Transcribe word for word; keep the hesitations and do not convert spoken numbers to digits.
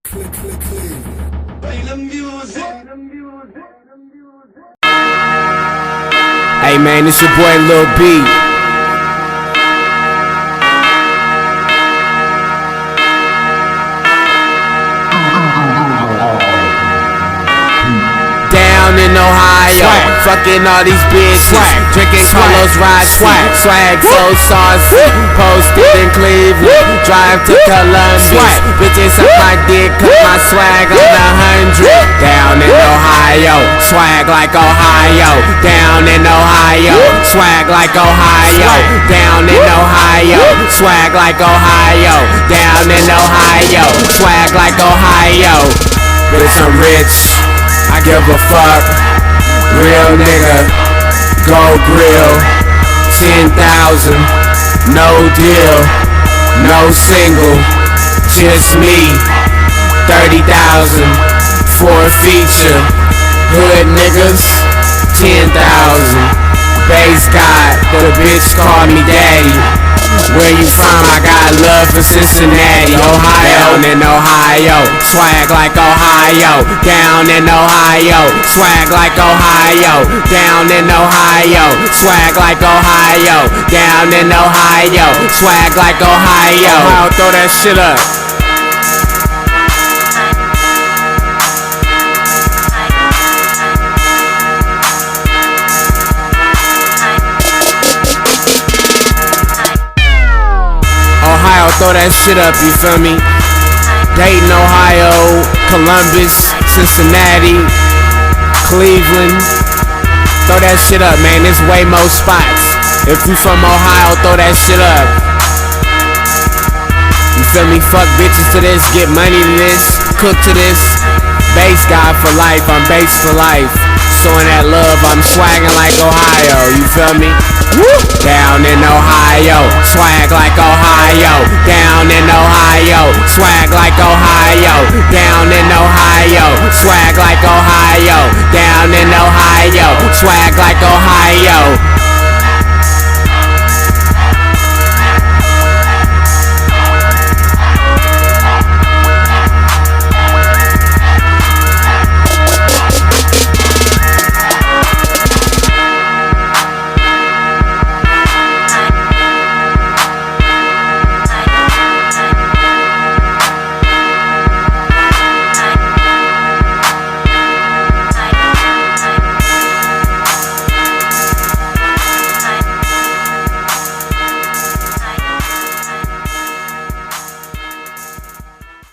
Hey man, it's your boy Lil B. Down in Ohio, swag. Fucking all these bitches, swag. Drinking Carlos Rossi, swag, swag so saucy. Posted in Cleveland, drive to Columbia, swag. Bitches up my dick, cut my swag on a hundred. Down in Ohio, swag like Ohio. Down in Ohio, swag like Ohio. Down in Ohio, swag like Ohio. Down in Ohio, swag like Ohio. Bitch, I'm rich, I give a fuck. Real nigga, go grill. Ten thousand, no deal, no single, just me. Thirty thousand, for a feature. Hood niggas, ten thousand. Base God, the bitch call me daddy. Where you from? I got love for Cincinnati, Ohio. Down in Ohio, swag like Ohio. Down in Ohio, swag like Ohio. Down in Ohio, swag like Ohio. Down in Ohio, swag like Ohio. Ohio, throw that shit up. Ohio, throw that shit up, you feel me? Dayton, Ohio, Columbus, Cincinnati, Cleveland. Throw that shit up, man, there's way more spots. If you from Ohio, throw that shit up. You feel me? Fuck bitches to this, get money to this, cook to this. Base God for life, I'm base for life. Showing that love, I'm swagging like Ohio, you feel me? Down in Ohio, swag like Ohio. Down in Ohio, swag like Ohio. Down in Ohio, swag like Ohio. Down in